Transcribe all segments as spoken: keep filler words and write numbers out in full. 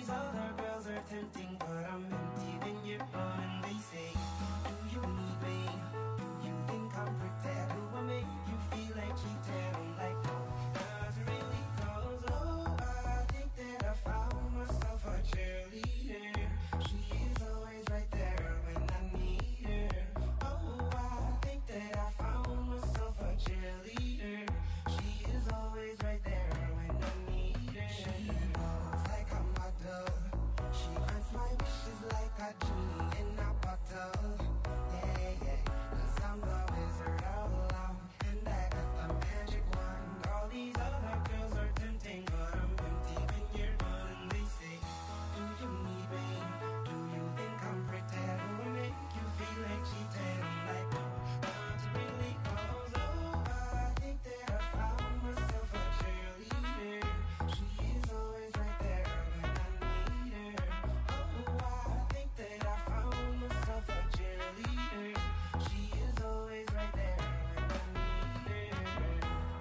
these other girls are tempting, but I'm empty when you're gone. And they say, do you need me? Do you think I'm pretend? Do I make you feel like cheating? I'm like, no, not really, cause oh, I think that I found myself a cheerleader. She is always right there when I need her. Oh, I think that I found myself a cheerleader. She is always right there when I need her. She knows like a model. She grants my wishes like a genie in a bottle. Yeah, yeah, cause I'm the wizard all along, and I got the magic wand. All these other girls are tempting, but I'm empty when you're gone. And they say, do you need me? Do you think I'm pretty? Do I make you feel like cheating? I'm like, no, not really, cause oh, I think that I found myself a cheerleader. She is always right there when I need her. Oh, I think that I found myself a cheerleader. She is always right there when I need her.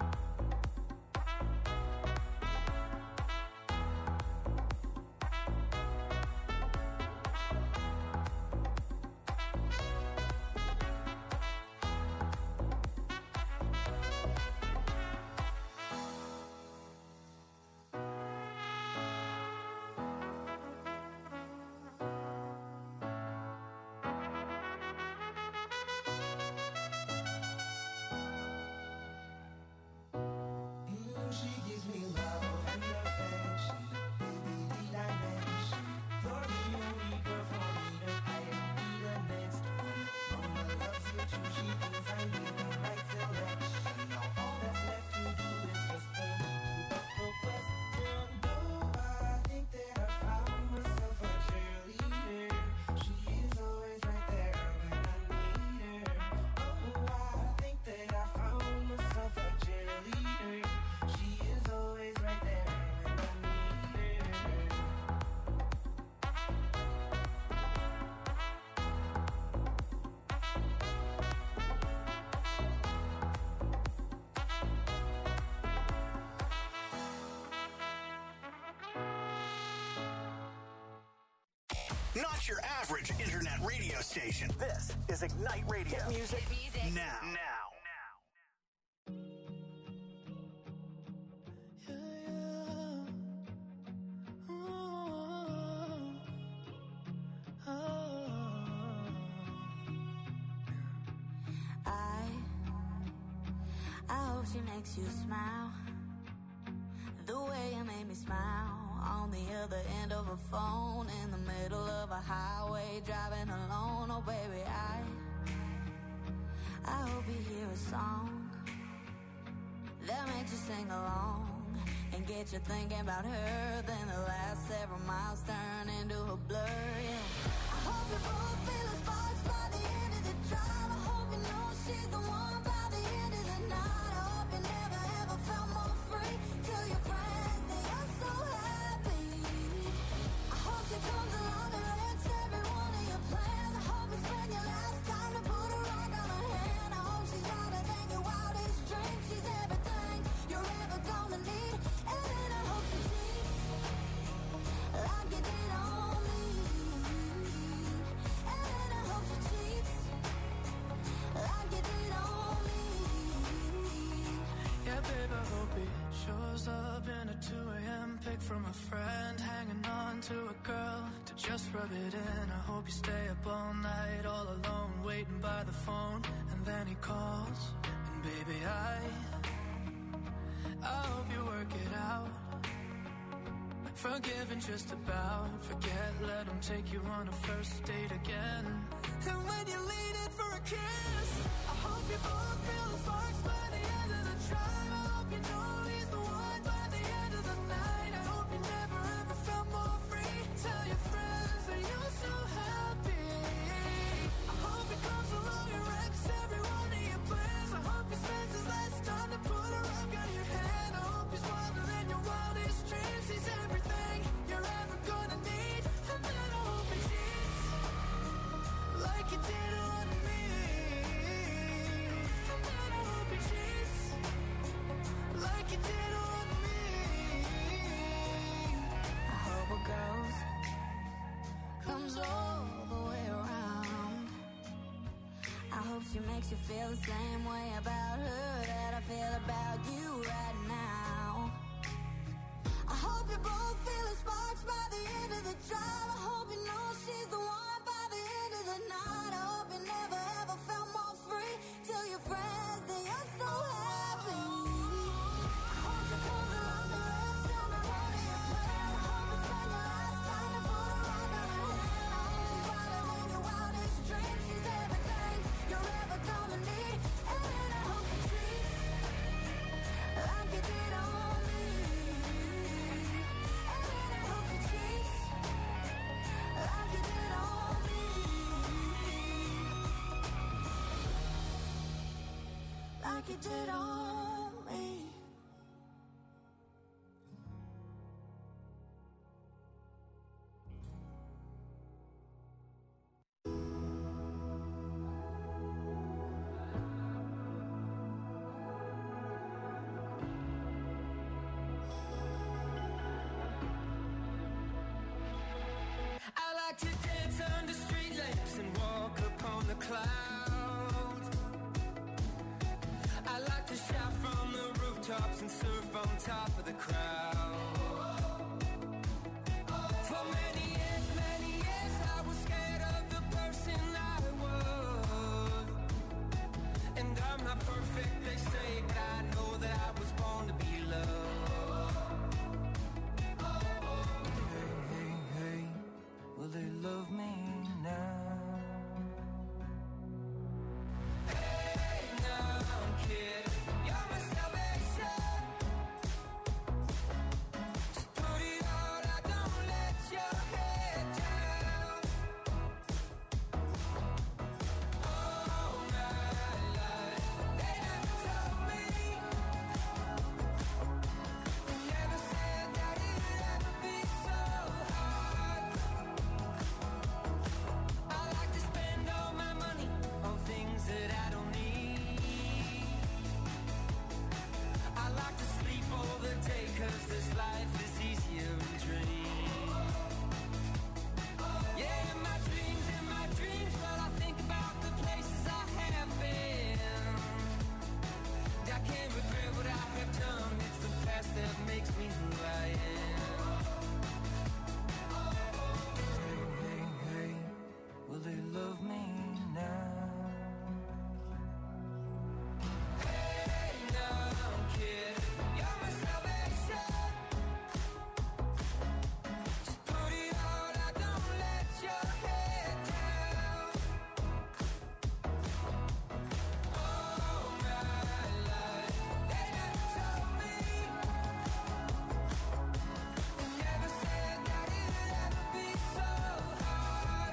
Mm, she gives me love and affection, baby, need I mention? You're the only girl for me to I be the next one. Mama loves you too, she thinks I need the right selection. Now all that's left to do is just for me to put the question. Oh, I think that I found myself a cheerleader. She is always right there when I need her. Oh, I think that I found myself a cheerleader. She is always right there when I need her. Not your average internet radio station. This is Ignite Radio. Music, Music. now. Now. I, I hope she makes you smile. The way you made me smile on the other end of a phone in the middle of a highway driving alone. Oh baby, I, I hope you hear a song that makes you sing along and get you thinking about her. Then the last several miles turn into a blur. Yeah. I hope you both feel the sparks by the end of the drive. I hope you know she's the one by the end of the night. I hope you never ever felt more free. Tell your friends that you're so happy. I hope she comes along and wrecks every one of your plans. I hope you spend your last time to put a rock on her hand. I hope she's louder than your wildest dreams. She's everything you're ever gonna need. And then I hope she cheats like you did on me. And then I hope she cheats like you did on me. Yeah, babe, I hope he shows up in a two a.m. pic from a friend, hanging on to a girl to just rub it in. I hope you stay up all night, all alone, waiting by the phone, and then he calls, and baby, I, I hope you work it out. Forgiving just about, forget, let him take you on a first date again. And when you lean in for a kiss, I hope you both feel the sparks by the end of the drive. I hope you know he's the one by the end of the night. I hope you never ever felt more free. Tell your friends that you're so happy. I hope he comes along and wrecks every one of your plans. I hope he spends his last time to put a rock on your hand. I hope he's wilder than your wildest dreams. He's everything you're ever gonna need. And then I hope he cheats like you did on me. And then I hope he cheats like you did on she makes you feel the same way about her that I feel about you right now. I hope you both feeling sparks by the end of the drive. I hope you know she's the one by the end of the night. I hope you never ever felt more free. Tell your friends that you're so happy. I hope you comes along the rest. Tell me what are your plans. I hope you spend your last time to put her right on her hand. I hope she's wider than your wildest dreams. She's everything you're ever gonna need. And I hope she treats like you did on me. And I hope she treats like you did on me. Like you did on me. I like to dance under street lamps and walk upon the clouds. I like to shout from the rooftops and surf on top of the crowd. For many years, many years, I was scared of the person I was. And I'm not perfect, they say, but I know that I was born to be loved. Hey, hey, hey, will they love me now? Hey, now, kid, you're my salvation. Just put it all out, don't let your head down. All my life, they never told me. They never said that it'd ever be so hard. I like to spend all my money on things that I don't need. I like to sleep all the day, cause this life is easier in dreams. Yeah, in my dreams, in my dreams, well, I think about the places I have been. And I can't regret what I have done. It's the past that makes me who I am. Hey, hey, hey, will they love me now? Hey, now, kid, you're my salvation. Just put it all out, don't let your head down. All my life, they never told me. They never said that it'd ever be so hard.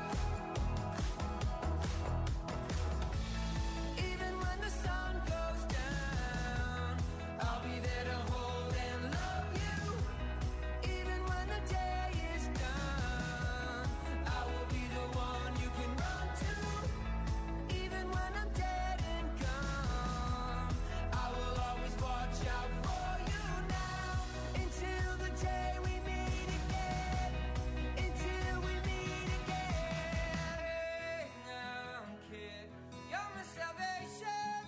Even when the sun goes down, I'll be there to hold and love you. Even when the day is done, I will be the one you can run to. Even when I'm dead and gone, I will always watch out for you now. Until the day we meet again. Until we meet again. Hey, now, kid, you're my salvation.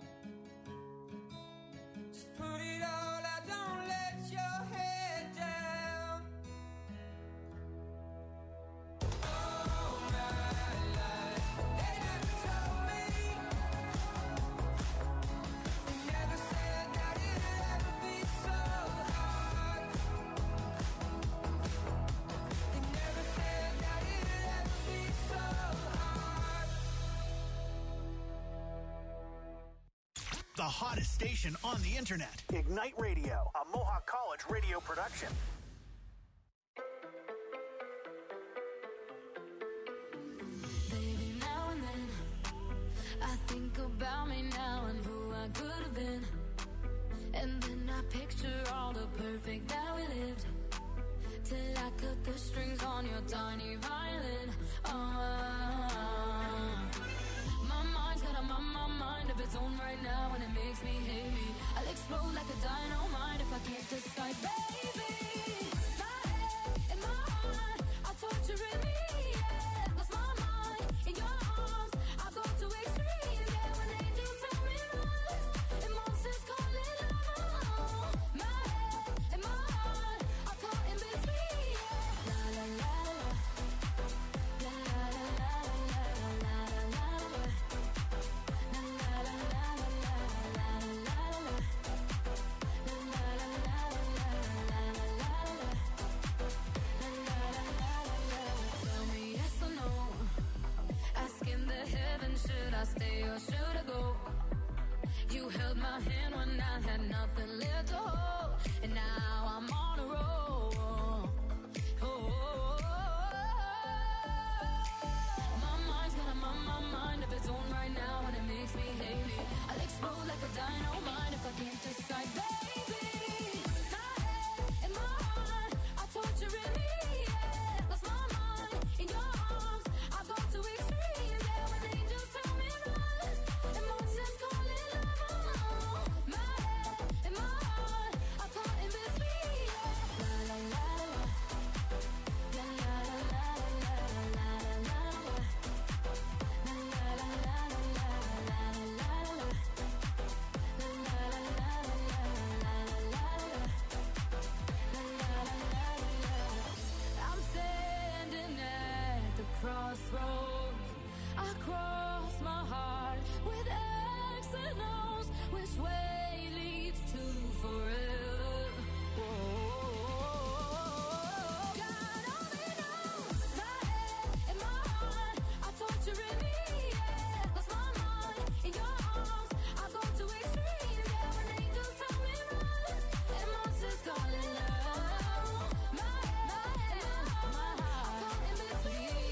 Just put it all out, don't let your head down. All my life, they never told me. They never said that it'd ever be so hard. They never said that it'd ever be so hard. The hottest station on the internet. Ignite Radio, a Mohawk College radio production. Baby, now and then I think about me now and who I could have been. And then I picture all the perfect that we lived. Till I cut the strings on your tiny violin. Ah, my mind's got a my, my mind of its own right now, and it makes me hate me. I'll explode like a dynamite if I can't decide, baby. My head and my heart are torturing me, yeah. Lost my mind in your arms, I go to extremes, yeah. held my hand when I had nothing left to hold, and now I'm on a roll. Oh, oh, oh. My mind's got a my, my mind of its own right now, and it makes me hate me. I'll explode like a dynamite if I can't decide, baby. My head and my heart are torturing me. Yeah, lost my mind in your arms. I've gone to extremes. Yeah, when angels tell me run, and monsters call it love. My head and my heart are caught in between. Yeah. La la la la la la la la la la la la. La la la la la la la la la. I'm standing at the crossroads. I cross my heart with X and O's. Which way leads to forever? Whoa. God only knows. My head and my heart are torturing me. Yeah, lost my mind in your arms. I go to extremes. Yeah, when angels tell me run, and monsters call it love. My head, my head, my heart, caught in between.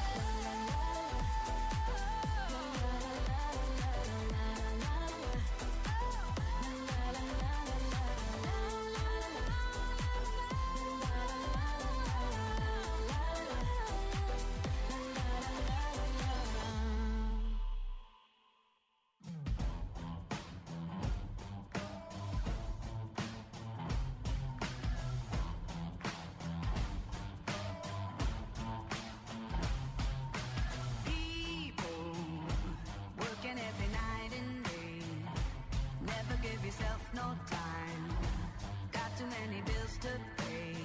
People working every night and day. Never give yourself no time. Got too many bills to pay.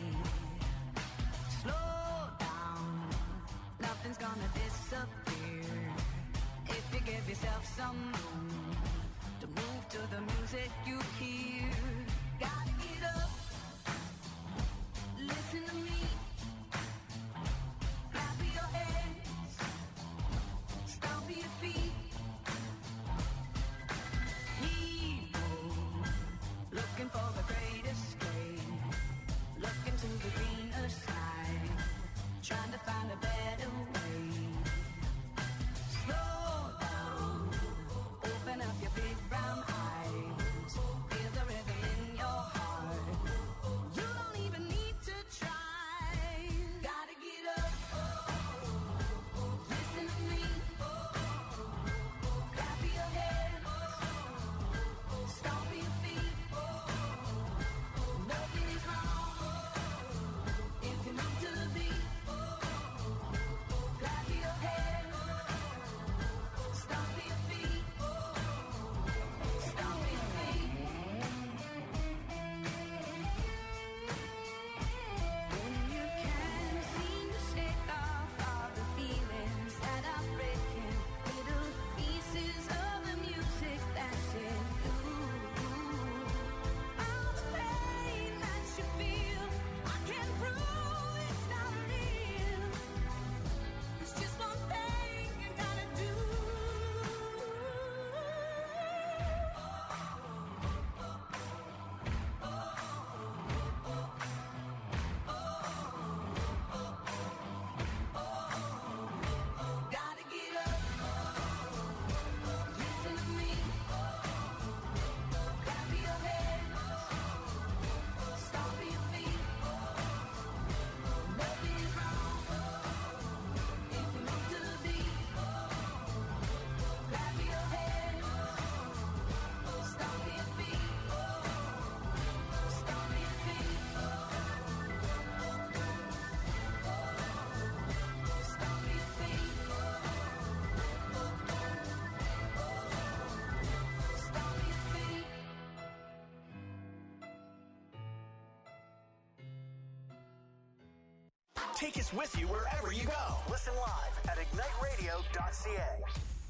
Slow down, nothing's gonna disappear. If you give yourself some room to move to the music you hear. Gotta get up, listen to me. Clap your hands, stomp your feet. People looking for the great escape, looking to the greener side, trying to find a better way. Slow down, open up your big brown eyes, feel the rhythm in your heart. You don't even need to try. Gotta get up, listen to me. Clap your hands, stomp your feet. Nothing is wrong if you move to the beat. Clap your hands, stomp your feet. Stomp your feet. When you can't seem to shake off all the feelings that are breaking, little pieces of the music that's in you. All the pain that you feel, I can't prove it's not real. It's just one thing you gotta do. Gotta get up, listen to me. Clap your hands, stomp your feet. Nothing is wrong if you move to the beat. Clap your hands, stomp your feet. Stomp your feet. Stomp your feet. Stomp your feet. Take us with you wherever you go. Listen live at ignite radio dot c a.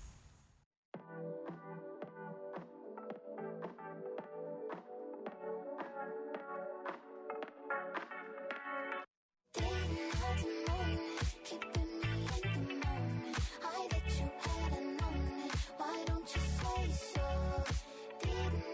Didn't have to know it, keeping me in the moment. I bet you had known it. Why don't you say so? Didn't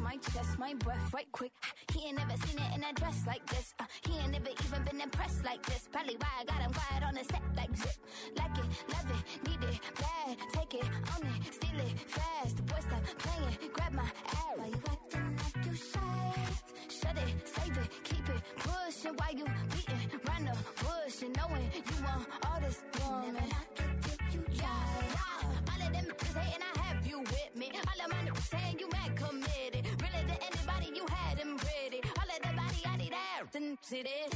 my chest, my breath right quick. He ain't never seen it in a dress like this. Uh, he ain't never even been impressed like this. Probably why I got him quiet on the set like zip. Like it, love it, need it, bad. Take it, own it, steal it, fast. The boy stop playing, grab my ass. Why you acting like you shy? Shut it, save it, keep it pushing. Why you beating round the bush and knowing you want all this woman? Never knock it till you try. Yeah, all of them bitches hating, I have you with me. All of my niggas saying you mad committed. Really to anybody you had them pretty. All of the body I need ass and shit is.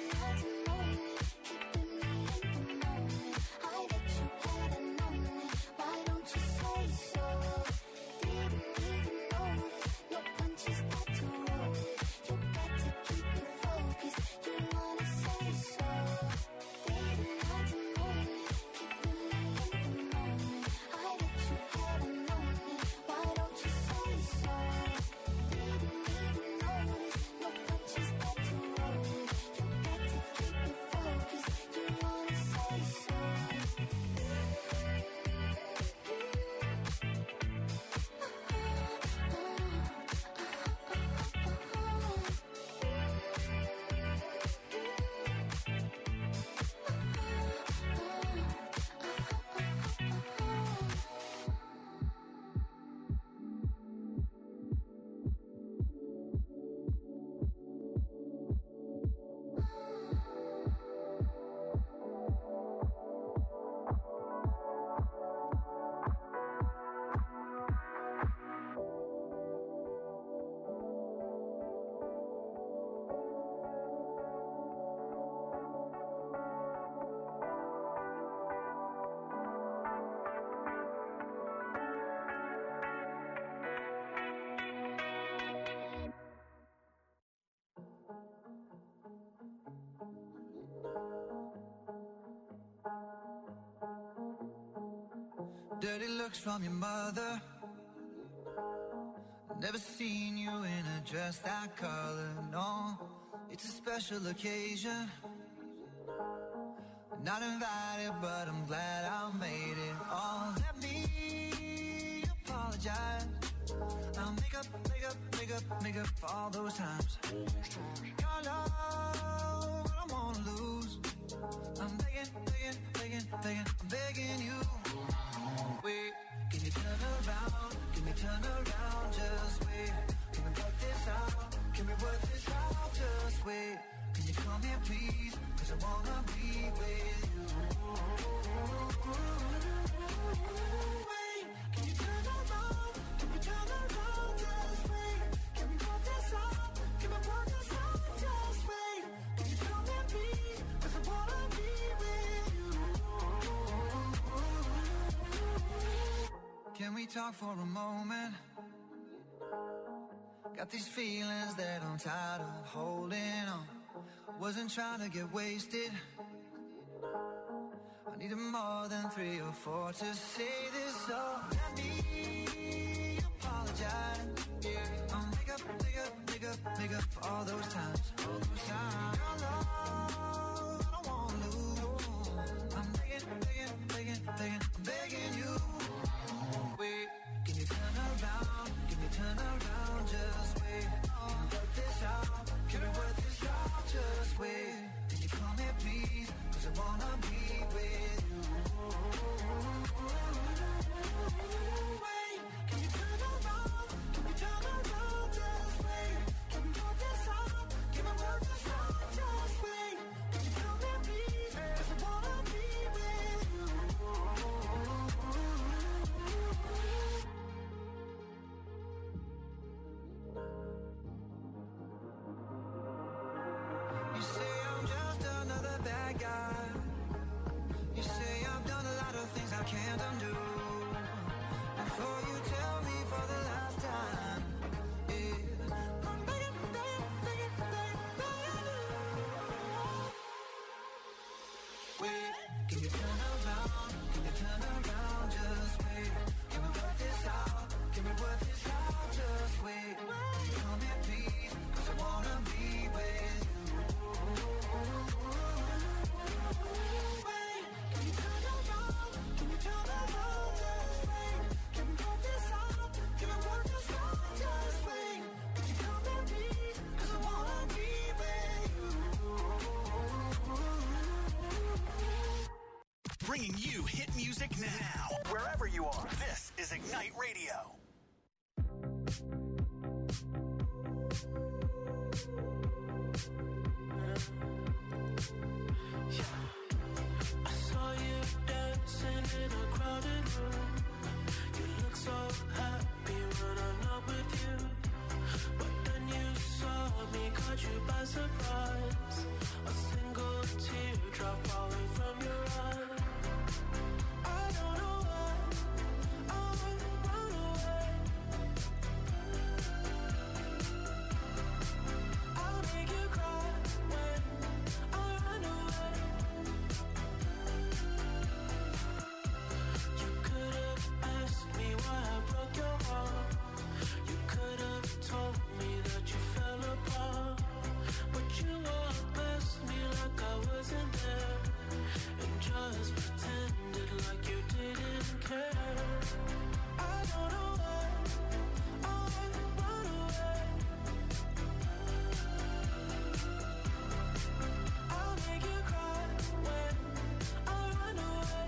Dirty looks from your mother. Never seen you in a dress that color, no. It's a special occasion. Not invited, but I'm glad I made it. Oh, let me apologize. I'll make up, make up, make up, make up for all those times. Your love, I don't wanna lose. I'm begging, begging, begging, begging, I'm begging you. Wait, can you turn around? Can we turn around? Just wait. Can we work this out? Can we work this out? Just wait. Can you come here, please? Cause I wanna be with you. Wait, can you turn around? Can we turn around? Just wait. Can we work this out? Can we work this out? Just wait. Can you come here, please? Cause I wanna be with you. Can we talk for a moment? Got these feelings that I'm tired of holding on. Wasn't trying to get wasted. I needed more than three or four to say this, so let me apologize. Yeah, I'll make up, make up, make up, make up for all those times. All those times. Your love, I don't wanna lose. I'm begging, begging, begging, begging, I'm begging you. Wait, can you turn around? Can you turn around? Just wait. Can we work this out? Can we work this out? Just wait. Can you come here, please? Cause I wanna be with you. Wait, can you turn around? Can we turn around? Just wait. Can we work this out? Can we work this out? Just wait. Can you come here, please? Cause I wanna be with you. You say I'm just another bad guy. You say I've done a lot of things I can't undo. Before you tell me for the last time, yeah, I'm begging, begging, begging, begging, begging you. Wait, can you turn around? Can you turn around? Just wait. Can we work this out? Can we work this out? Just wait. Come here, please, cause I wanna be with you. Wait, can you turn around? Can you turn around? Just wait. Can we work this bringing you hit music now. Wherever you are, this is Ignite Radio. I saw you dancing in a crowded room. You look so happy when I'm not with you. But then you saw me, caught you by surprise. A single teardrop falling from your eye. I don't know why I run away. I'll make you cry when I run away. You could have asked me why I broke your heart. You could have told me that you fell apart. But you walked past me like I wasn't there, and just pretended like you didn't care. I don't know why I run away. I'll make you cry when I run away.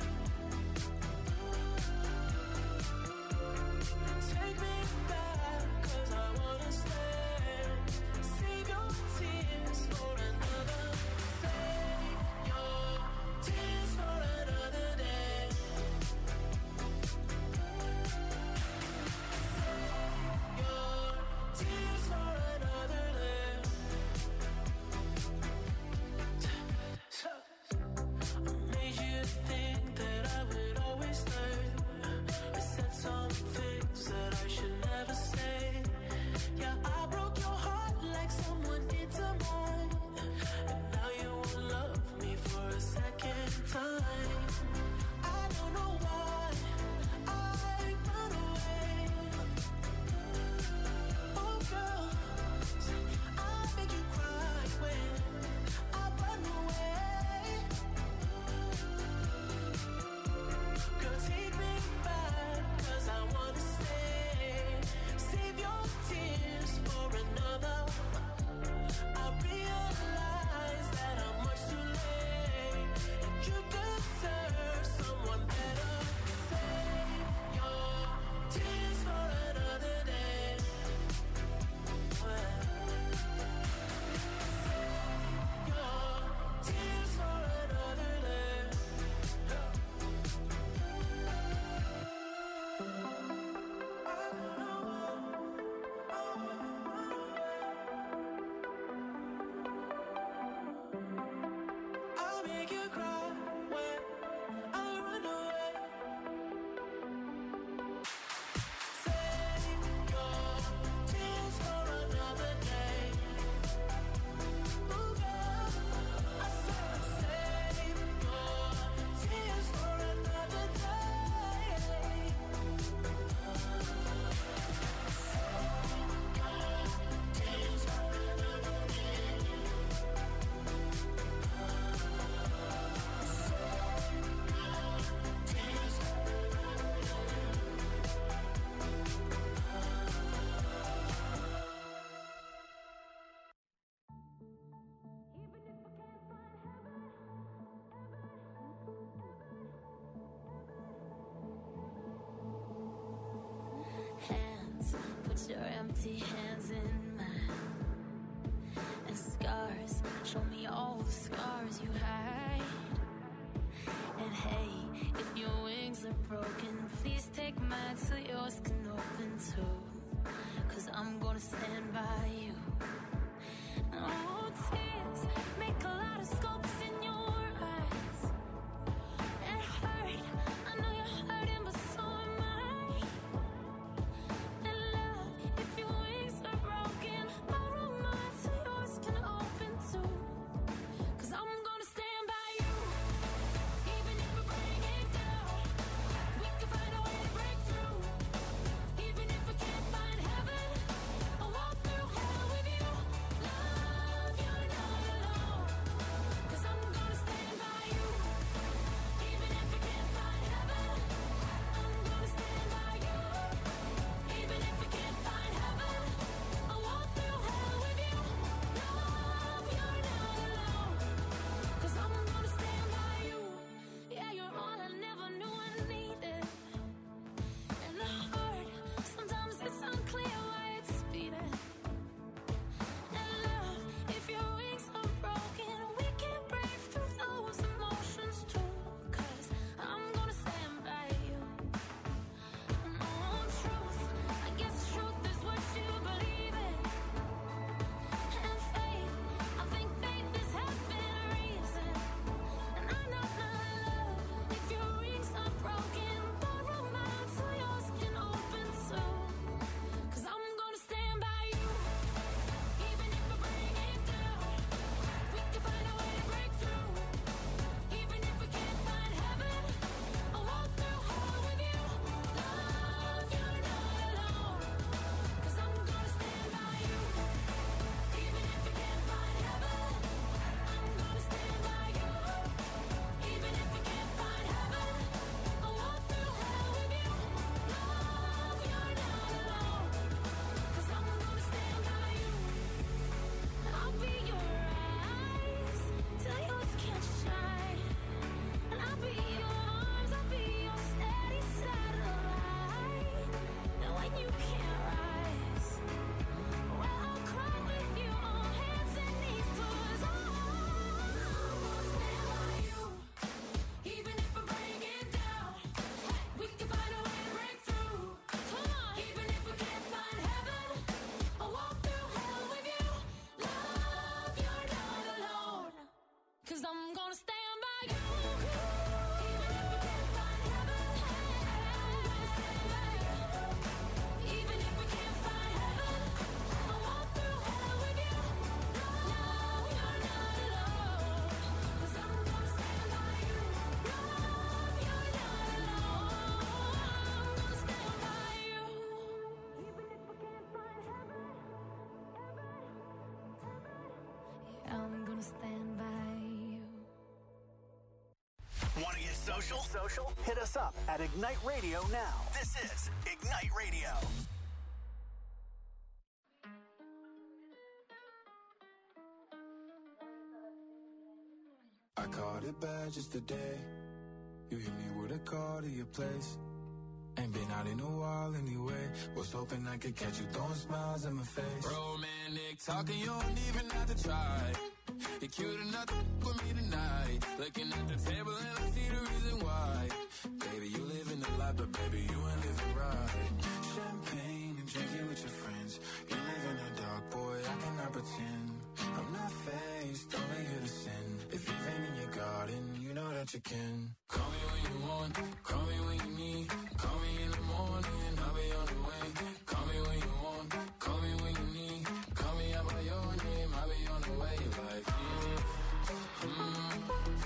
Take me back, 'cause I wanna stay. Save your tears for another. Save your tears for another day. Save your tears for another day. I made you think that I would always stay. I said some things that I should never say. Yeah, I broke your heart like someone did to mine. And now you won't love me for a second time. I don't know why I run away. Oh girl, I make you cry when I run away. Girl, take me back, 'cause I wanna stay. Save your tears for another. I realize that I'm much too late, and you deserve someone better. Save your tears for another day. Save your tears for another day. I'll make you cry when I run away. Save your tears for another day. Ooh, girl, I said save your tears for another day. Tears for another day. Hands, put your empty hands in mine. And scars, show me all the scars you hide. And hey, if your wings are broken, please take mine so yours can open too. 'Cause I'm gonna stand by you. Oh, tears make a lot of scopes in your eyes. It hurt, I know you're hurting, but so am I. And love, if your wings are broken, borrow mine so yours can open too. social? Social? Hit us up at Ignite Radio now. This is Ignite Radio. I caught it bad just today. You hit me with a call to your place. Ain't been out in a while anyway. Was hoping I could catch you throwing smiles in my face. Romantic talking, you don't even have to try. You're cute enough to f- with me tonight. Looking at the table and I see the reason why. Baby, you living the life, but baby, you ain't living right. Champagne and drinking with your friends. You live in the dark, boy, I cannot pretend. I'm not faced, only here to sin. If you've been in your garden, you know that you can. Call me when you want, call me when you need. Call me in the morning, I'll be on the way. Call me when you want, call me when you need. Call me out by your name, I'll be on the way. Like, mm, mm, mm,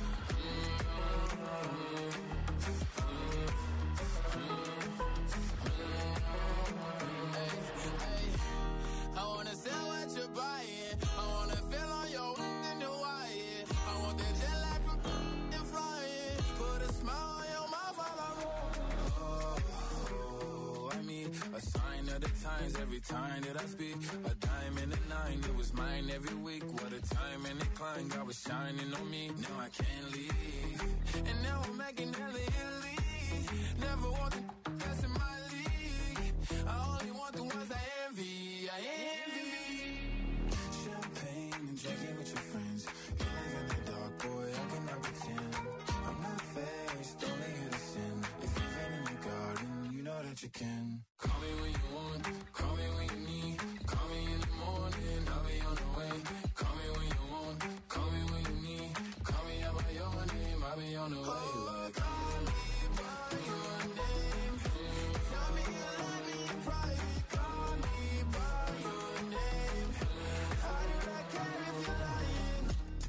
mm, hey, hey. I wanna sell what you're buying. I wanna feel on your in the wire. I want that jet lag from and flying. Put a smile on your mouth while I roll. Oh, I mean, a sign of the times every time that I speak. A dime and a nine, it was mine every week. What a time and a climb, God was shining on me. Now I can't leave. And now I'm making hella Italy. Never want the best in my league. I only want the ones I envy. I envy. Champagne and drinking with your friends. You live in the dark, boy, I cannot pretend. I'm not faced, only here to sin. If you've been in your garden, you know that you can. Call me when you want, call me when you need. Call me in the morning, I'll be on the way. Call me when you want, call me when you need. Call me out by your name, I'll be on the way. Like, call me by your name. Tell me you love me in private. Call me by your name. How did I care if you're lying?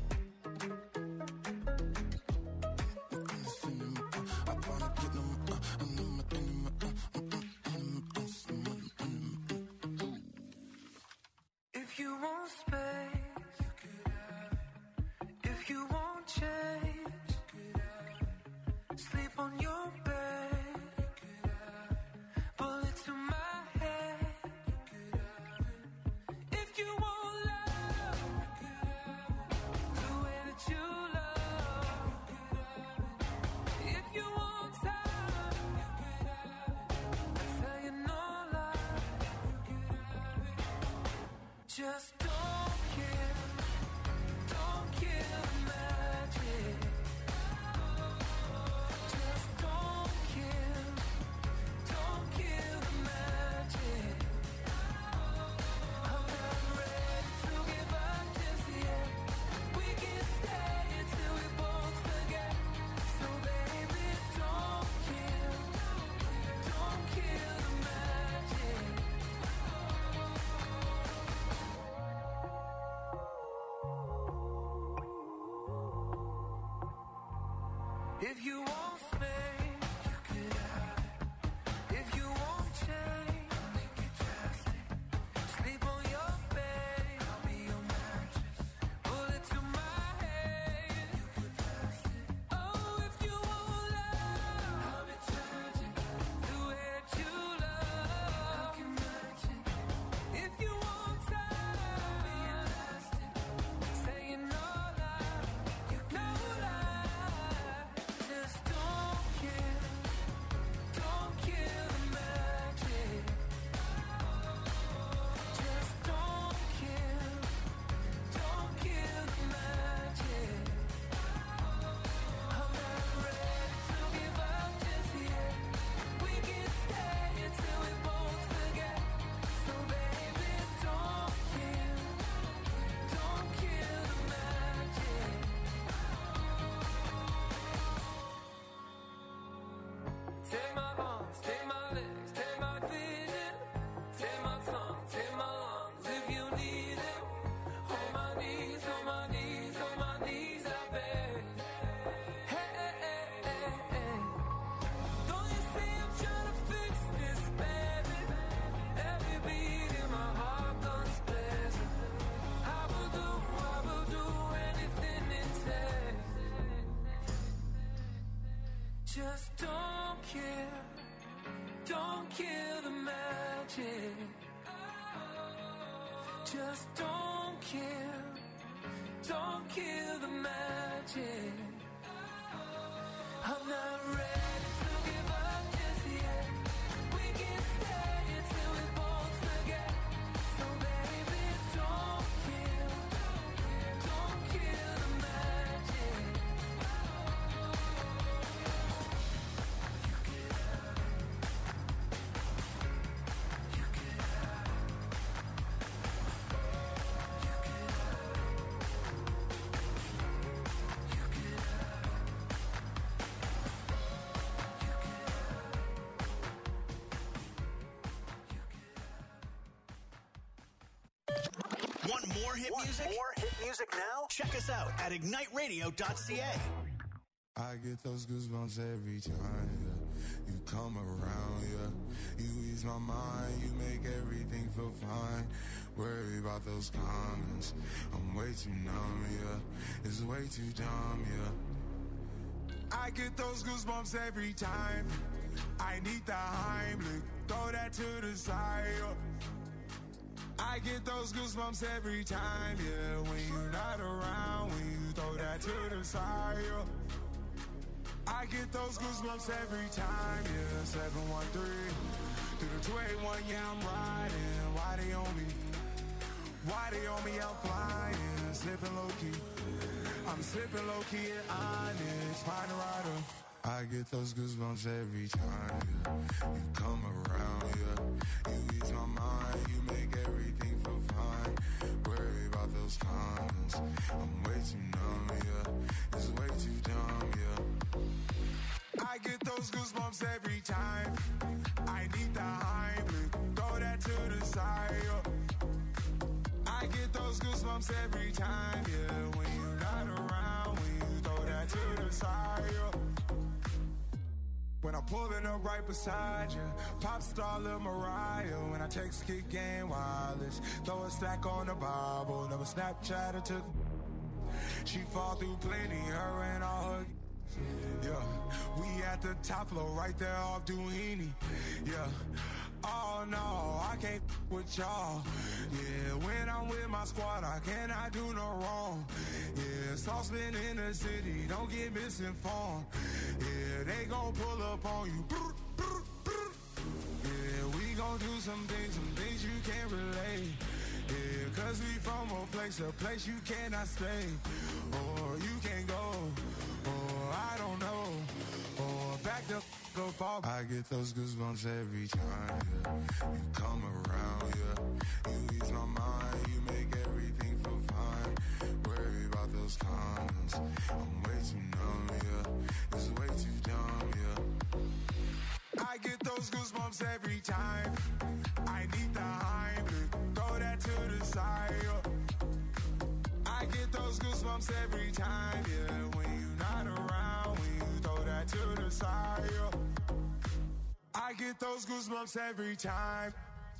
I wanna get them, uh, and them, and them, uh, If you want space, you could have it. If you want change, you could have it. Sleep on your bed, you could have it. Bullet to my head, you could have it. If you want love, you could have it. The way that you love, you could have it. If you want time, you could have it. I tell you no lie, you could have it. Just don't kill, don't kill the magic. Just don't kill, don't kill the magic. I'm not ready to give up just yet. We can stay until we both forget. So baby, don't kill, don't kill the magic. If you want space, you could have it. If you want change, I'll make it drastic. Sleep on your bed, I'll be your mattress. Bullet to my head, you could pass it. Oh, if you want love, I'll be tragic. The way that you love, I can match it. If you want time, I'll be elastic. Saying no lie, you no lie. Just don't Just don't care, don't kill the magic. Just don't care, don't kill the magic. I'm not ready to give up just yet. We can stay until we both forget. So baby, don't kill, don't kill the magic. Want more hit Want music? more hit music now? Check us out at ignite radio dot c a. I get those goosebumps every time, yeah. You come around, yeah. You ease my mind, you make everything feel fine. Worry about those comments, I'm way too numb, yeah. It's way too dumb, yeah. I get those goosebumps every time. I need the Heimlich, throw that to the side, yeah. I get those goosebumps every time, yeah. When you're not around, when you throw that to the side, yeah. I get those goosebumps every time, yeah. seven one three through the two eight one, yeah, I'm riding. Why they on me? Why they on me? I'm flying, slipping low key. I'm slipping low key at Onyx, find a rider. I get those goosebumps every time, yeah. You come around, yeah. You ease my mind, you make everything feel fine. Worry about those comments, I'm way too numb, yeah. It's way too dumb, yeah. I get those goosebumps every time. I need the Heimlich, throw that to the side, yeah. I get those goosebumps every time, yeah. When you're not around, when you throw that to the side, yeah. When I'm pulling up right beside you, pop star Lil Mariah. When I text kick game wireless, throw a stack on the Bible. Never Snapchat or took. She fall through plenty, her and all her. Yeah, we at the top floor, right there off Duini. Yeah. Oh no, I can't with y'all. Yeah, when I'm with my squad, I cannot do no wrong. Yeah, saucepan in the city, don't get misinformed. Yeah, they gon' pull up on you. Yeah, we gon' do some things, some things you can't relate. Yeah, cause we from a place, a place you cannot stay. Or you can't go, or I don't know. Or back the f up. I get those goosebumps every time, yeah. You come around, yeah. You ease my mind, you make everything feel fine. Worry about those comments, I'm way too numb, yeah. It's way too dumb, yeah. I get those goosebumps every time. I need the Heimlich, throw that to the side, yeah. I get those goosebumps every time, yeah. When you're not around, when you throw that to the side, yeah. I get those goosebumps every time.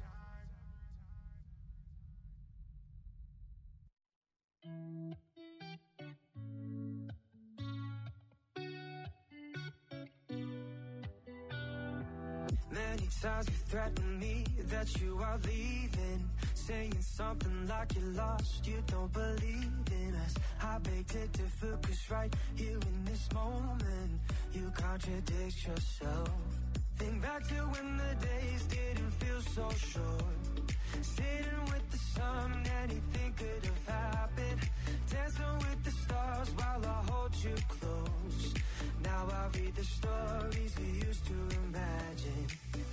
Many times you threaten me that you are leaving, saying something like you're lost, you don't believe in us. I beg to differ, cause right here in this moment, you contradict yourself. Think back to when the days didn't feel so short. Sitting with the sun, anything could have happened. Dancing with the stars while I hold you close. Now I read the stories we used to imagine.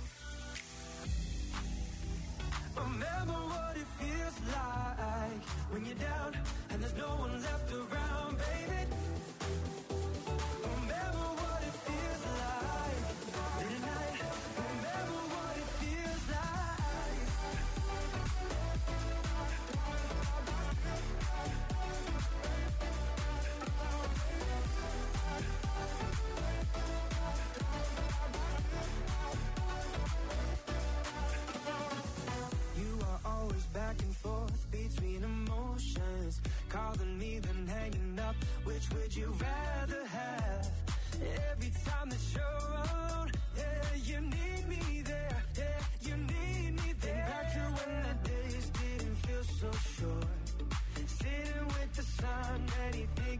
Remember what it feels like when you're down and there's no one left around, baby. Remember what it feels like late at night. Remember what it feels like.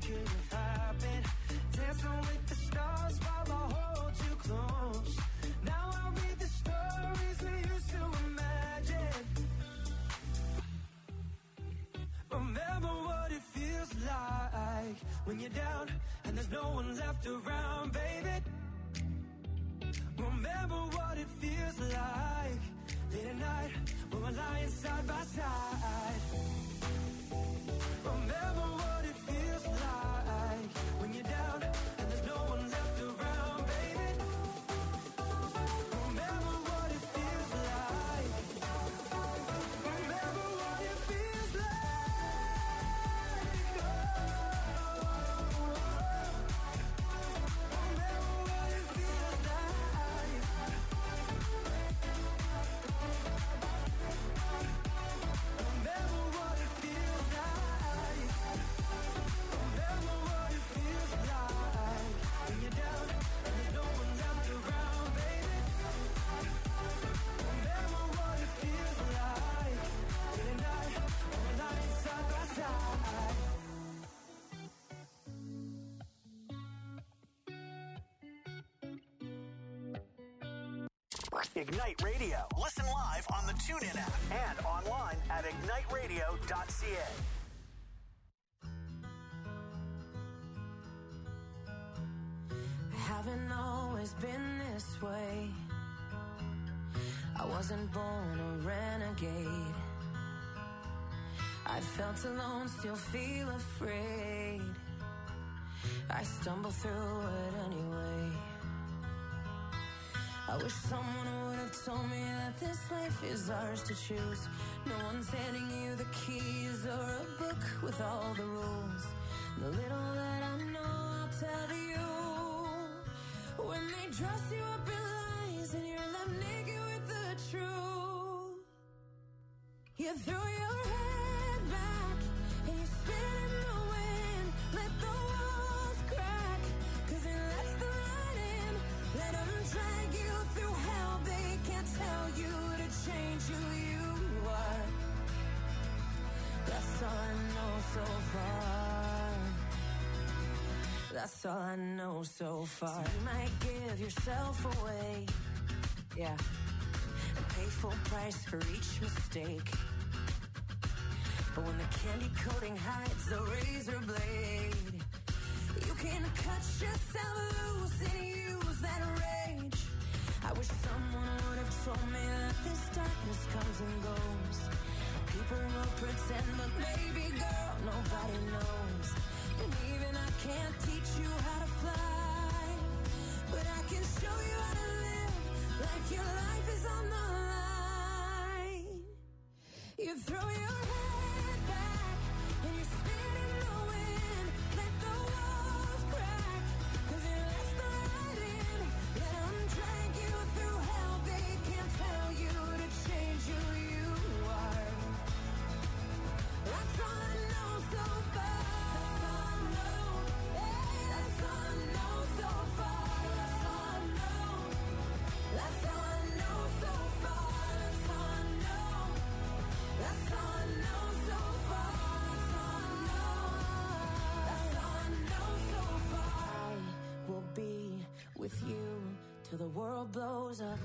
could have happened. Dancing with the stars while I hold you close. Now I read the stories we used to imagine. Remember what it feels like when you're down and there's no one left around, baby. Remember what it feels like late at night when we're lying side by side. Remember what it feels like when you're down and there's no one left around, baby. Remember what it feels like. Remember what it feels like. Oh, remember what it feels like. Remember what it feels like. Remember what it feels like when you're down and there's no one left around, baby. Remember what it feels like late at night when we're lying side by side. Ignite Radio. Listen live on the TuneIn app and online at ignite radio dot c a. I haven't always been this way. I wasn't born a renegade. I felt alone, still feel afraid. I stumble through it anyway. I wish someone would have told me that this life is ours to choose. No one's handing you the keys or a book with all the rules. The little that I know, I'll tell you. When they dress you up in lies and you're left naked with the truth, you throw your head back and you spin in the wind. Let the walls crack, cause it lets the light in. Let them drag you through hell. They can't tell you to change who you are. That's all I know so far. That's all I know so far. So you might give yourself away, yeah, and pay full price for each mistake. But when the candy coating hides the razor blade, you can cut yourself loose and use that rage. I wish someone would have told me that this darkness comes and goes. People will pretend, but baby girl, nobody knows. And even I can't teach you how to fly, but I can show you how to live like your life is on the line. You throw your head back and you spin in the wind. Let the walls crack, cause it lets the light in. Let them drag you through hell. They can't tell you to change who you are. That's all I know so far. That's all I know so far. That's all I know. That's all I know so far. That's all I know. That's all I know so far. That's all I know. That's all I know so far. I will be with you till the world blows up.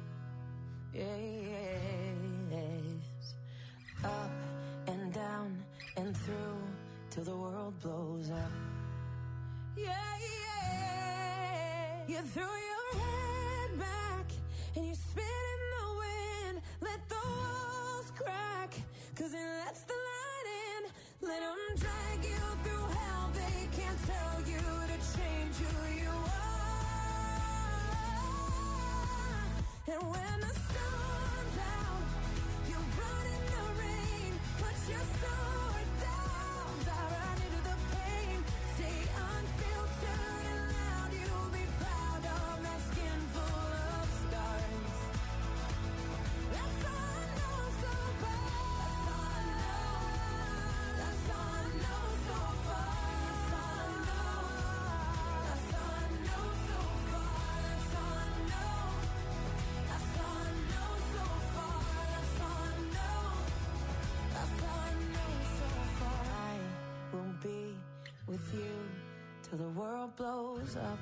Yes. Up and down and through till the world blows up. Yeah, yeah. You throw your head back and you spin in the wind. Let the walls crack, cause it lets the light in. Let them drag you through hell. They can't tell you to change who you are. And when the sun's out, you run in the rain. Put your sword down, dive right into the pain. Stay unfiltered and loud. You'll be proud of that skin full of scars. That's all I know so far. That's all I with you till the world blows up.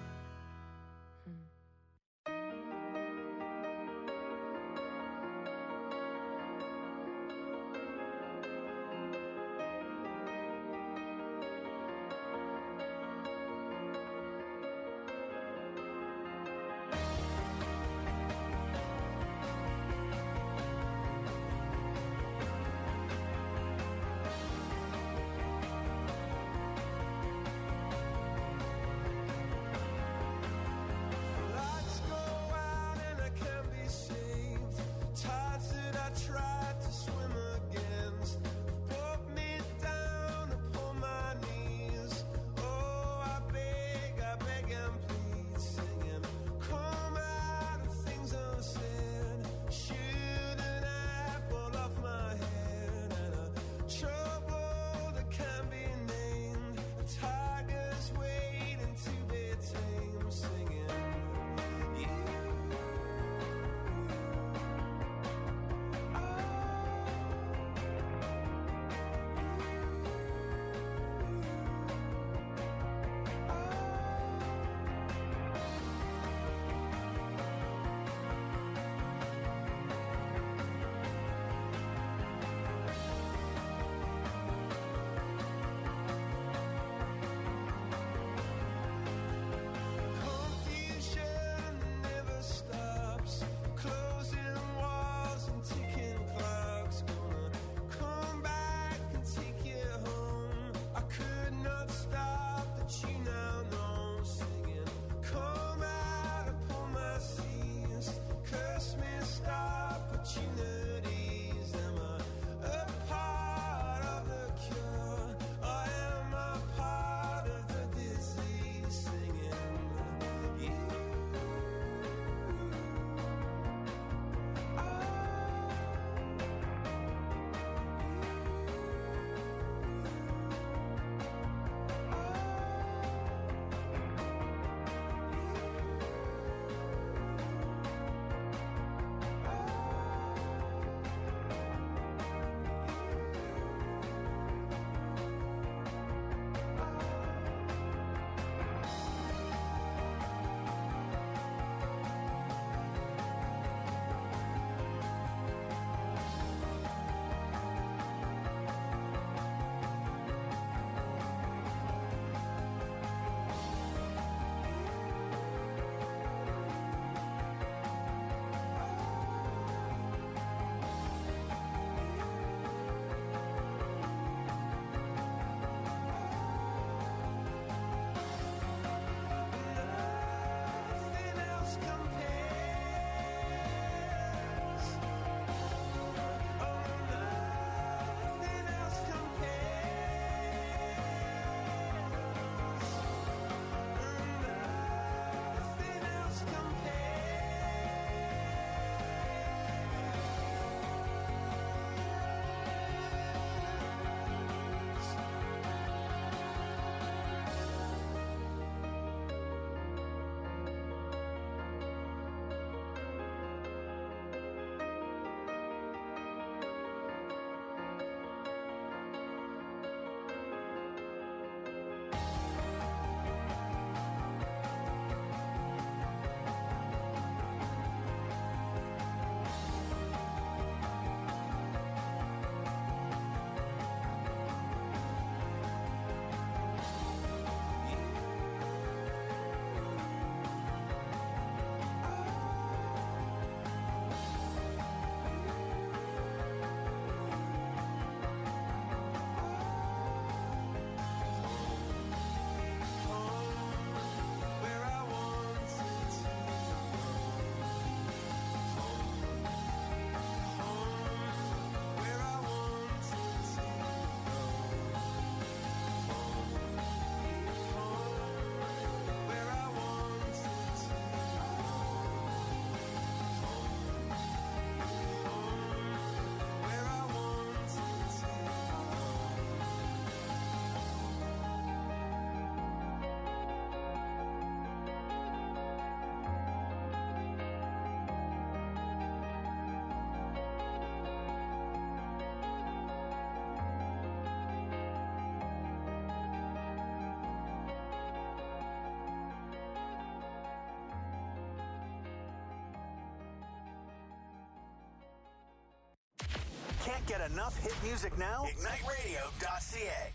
Get enough hit music now? ignite radio dot c a.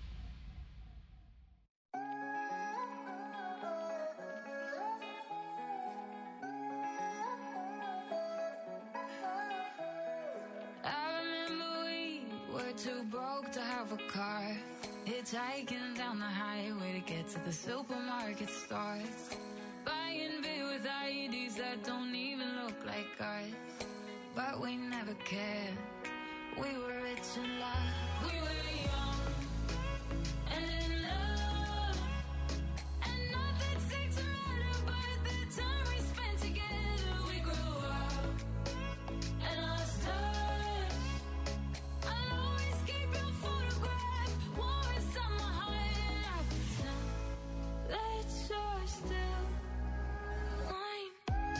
I remember we were too broke to have a car, hitchhiking down the highway to get to the supermarket store, buying beer with I E Ds that don't even look like ours. But we never cared. We were rich in love. We were young and in love, and nothing seemed to matter but the time we spent together. We grew up and lost touch. I'll always keep your photograph warm inside my heart, and I pretend that you're still mine.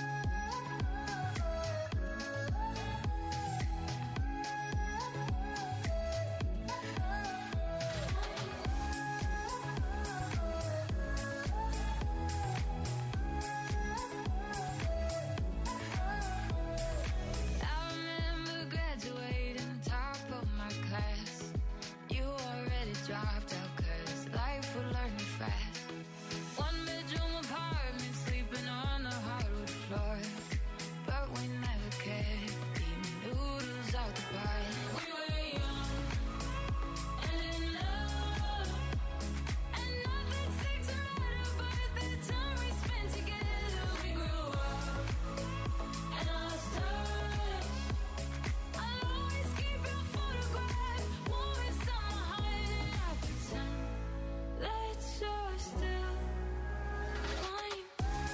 I remember graduating top of my class. You already dropped out 'cause life would learn me fast. One bedroom apartment, sleeping on the hardwood floor. But we never cared. Eating noodles out the pot. We were young and in love, and nothing seemed to matter but the time we spent together. We grew up and lost touch. I'll always keep your photograph warm inside my heart, and I pretend that you're still mine.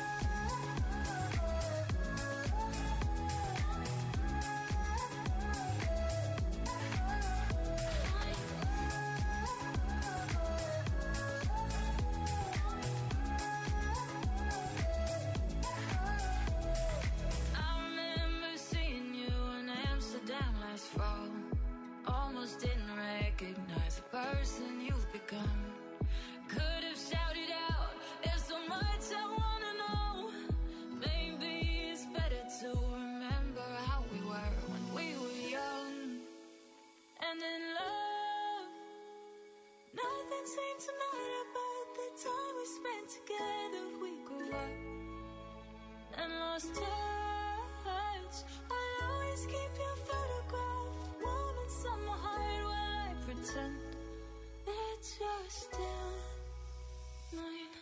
I remember seeing you in Amsterdam last fall. Almost didn't recognize the person you've become. Could have shouted out, there's so much I wanna know. Maybe it's better to remember how we were when we were young and in love. Nothing seemed to matter but the time we spent together. We grew up and lost touch. I'll always keep your photograph warm inside my heart while I pretend that you're still mine.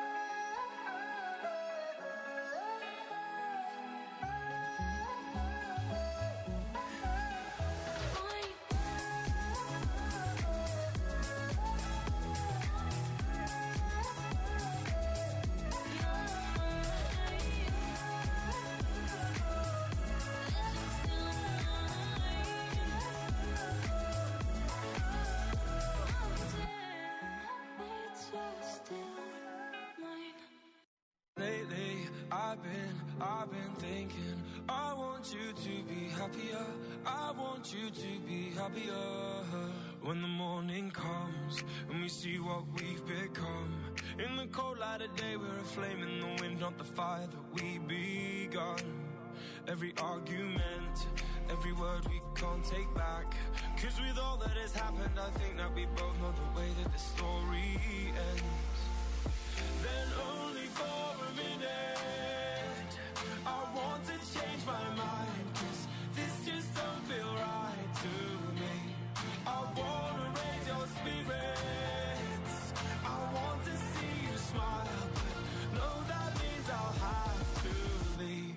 Lately, I've been, I've been thinking, I want you to be happier, I want you to be happier. When the morning comes, and we see what we've become. In the cold light of day, we're a flame in the wind, not the fire that we begun. Every argument, every word we can't take back. 'Cause with all that has happened, I think that we both know the way that the story ends. Then only for a minute, I want to change my mind, 'cause this just don't feel right to me. I wanna raise your spirits, I want to see you smile, but no, that means I'll have to leave.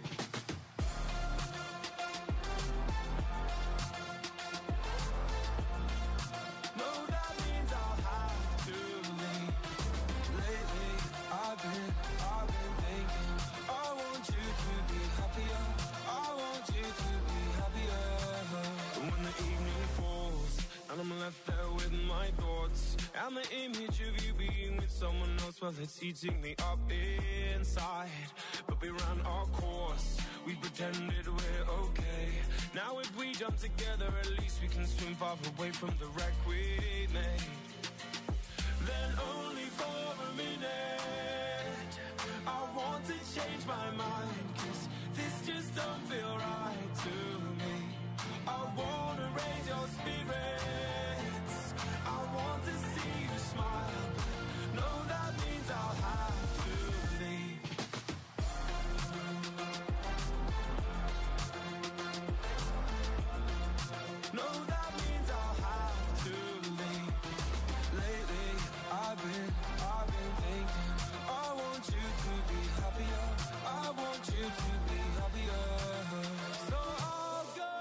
No, that means I'll have to leave. Lately, I've been, I've been thinking, I want you to be happier, I want you to be happier. And when the evening falls, and I'm left there with my thoughts, and the image of you being with someone else, well, it's eating me up inside. But we ran our course, we pretended we're okay. Now if we jump together, at least we can swim far away from the wreck we made. Then only for a minute, I want to change my mind, 'cause this just don't feel right to me. I wanna raise your spirits. I want to see you smile. No, that means I'll have to leave. No, that means I'll have to leave. Lately, I've been, I've been thinking, I want you to be happier. I want you to be happier. So I'll go,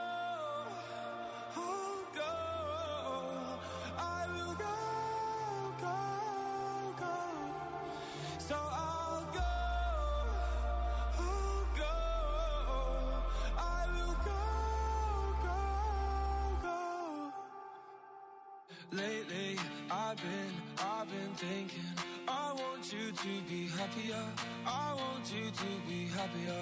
I'll go, I will go, go, go. So I'll go, I'll go, I will go, go, go. Lately, I've been, I've been thinking, I want you to be happier. I want you to be happier.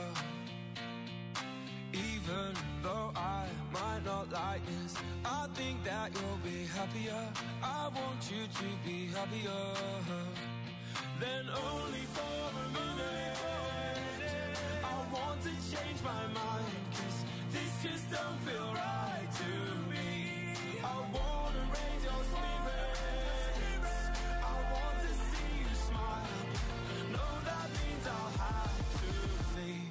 Even though I might not like this, I think that you'll be happier. I want you to be happier. Then only for a minute, I want to change my mind, 'cause this just don't feel right to me. I wanna raise your spirits. I want to see you smile. No, that means I'll have to leave.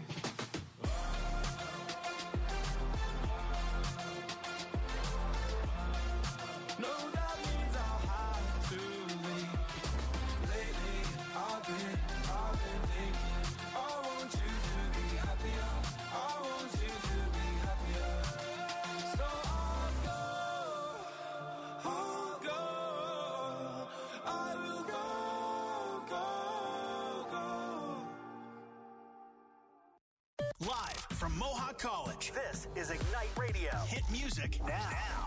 No, that means I'll have to leave. Lately, I've been, I've been thinking, I want you to be happier. I want you to be happier. So I'll go, I'll go, I will go, go, go. Live from Mohawk College, this is Ignite Radio. Hit music now.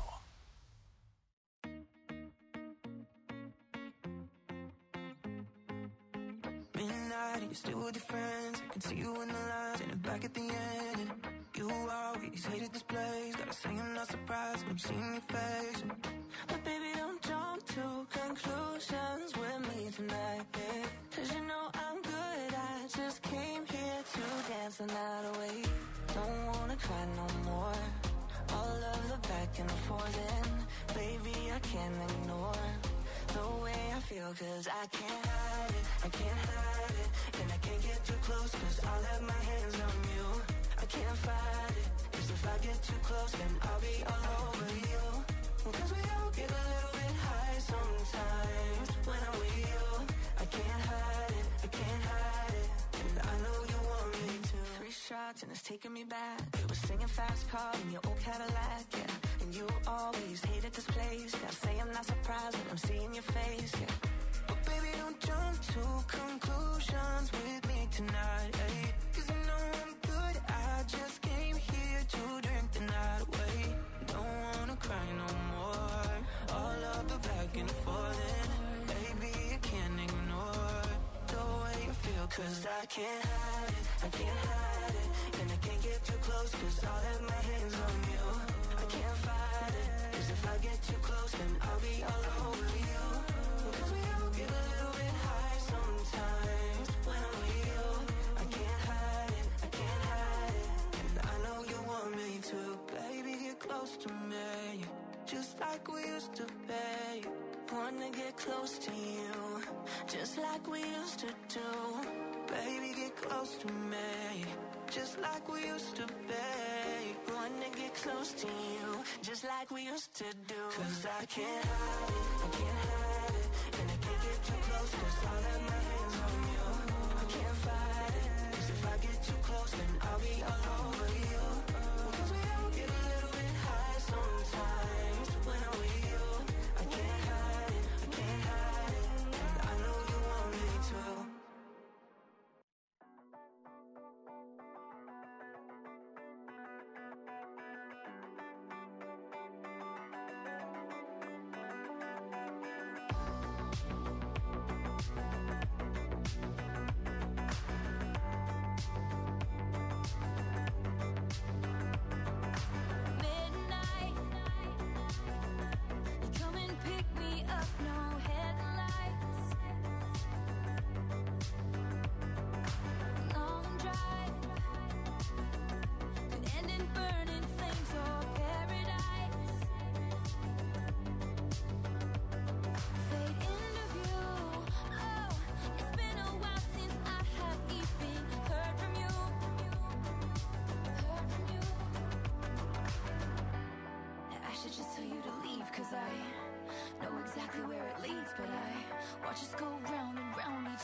Midnight and you're still with your friends. I can see you in the lines and back at the end. And you always hated this place. Gotta say I'm not surprised when I'm seeing your face. But baby, don't jump to conclusions with me tonight, yeah. 'Cause you know I'm good. I just came here to dance the night away. Don't wanna cry no more. All of the back and forth, and baby, I can't ignore the way I feel, 'cause I can't hide it, I can't hide it. And I can't get too close, 'cause I'll have my hands on you. I can't fight it, 'cause if I get too close, then I'll be all over you. 'Cause we all get a little bit high sometimes when I'm with you. I can't hide it, I can't hide it. And I know you want me to. Three shots and it's taking me back. We were singing fast car in your old Cadillac, yeah. And you always hated this place. Gotta say I'm not surprised when I'm seeing your face, yeah. But baby, don't jump to conclusions with me tonight, eh? 'Cause you know I'm good. I just came here to drink the night away. Don't wanna cry no more. All of the back and forth, and baby, you can't ignore the way you feel, 'cause I can't hide it, I can't hide it. And I can't get too close, 'cause I'll have my hands on you. I can't fight it, 'cause if I get too close, then I'll be all over you. 'Cause we all get a little bit high sometimes when I'm with you. I can't hide it, I can't hide it. And I know you want me to. Baby, get close to me, just like we used to be. Wanna get close to you, just like we used to do. Baby, get close to me, just like we used to be. Wanna get close to you, just like we used to do. 'Cause I can't hide it, I can't hide it. And I can't get too close, 'cause I'll have my hands on you. I can't fight it, 'cause if I get too close, then I'll be all over you. 'Cause we all get a little bit high sometimes when I'm with you. I can't hide it, I can't hide it. And I know you want me to. exactly where it leads, but I watch us go round and round each